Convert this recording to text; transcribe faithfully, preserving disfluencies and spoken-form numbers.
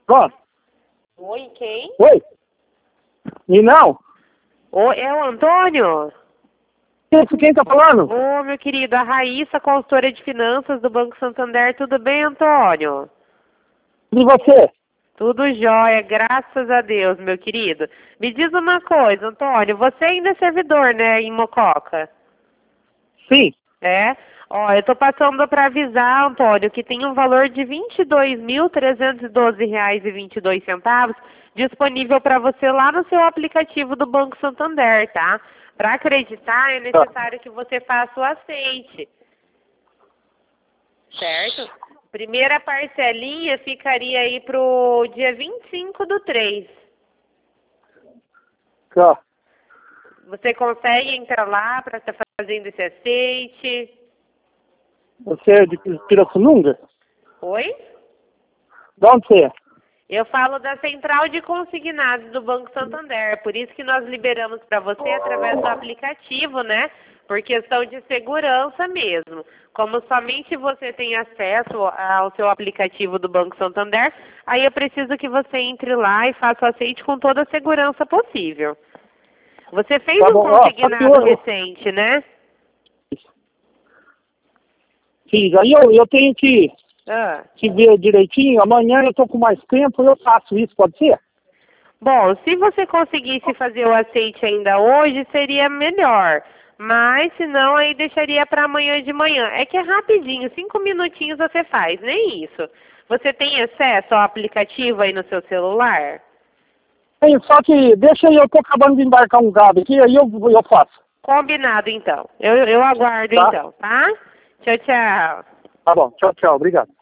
Pronto. Oi, quem? Oi? E não? Oi, é o Antônio? Esse quem tá falando? Ô, meu querido, a Raíssa, consultora de finanças do Banco Santander. Tudo bem, Antônio? E você? Tudo jóia, graças a Deus, meu querido. Me diz uma coisa, Antônio, você ainda é servidor, né, em Mococa? Sim. É? Ó, eu tô passando para avisar, Antônio, que tem um valor de vinte e dois mil trezentos e doze reais e vinte e dois centavos disponível para você lá no seu aplicativo do Banco Santander, tá? Para acreditar, é necessário que você faça o aceite. Certo? Primeira parcelinha ficaria aí pro dia vinte e cinco do três. Tá. Você consegue entrar lá para estar fazendo esse aceite? Você é de Pirassununga? Oi? De onde você é? Eu falo da central de consignados do Banco Santander, por isso que nós liberamos para você através do aplicativo, né? Por questão de segurança mesmo. Como somente você tem acesso ao seu aplicativo do Banco Santander, aí eu preciso que você entre lá e faça o aceite com toda a segurança possível. Você fez Tá um bom, ó, consignado só que eu- recente, né? Fiz. Aí eu, eu tenho que, Ah. que ver direitinho. Amanhã eu tô com mais tempo, eu faço isso, pode ser? Bom, se você conseguisse fazer o aceite ainda hoje, seria melhor. Mas, se não, aí deixaria para amanhã de manhã. É que é rapidinho, cinco minutinhos você faz, nem isso. Você tem acesso ao aplicativo aí no seu celular? Tem, só que deixa aí, eu tô acabando de embarcar um gado aqui, aí eu, eu faço. Combinado, então. Eu, eu aguardo, Tá. então, tá? Tchau, tchau. Tá bom, tchau, tchau, obrigado.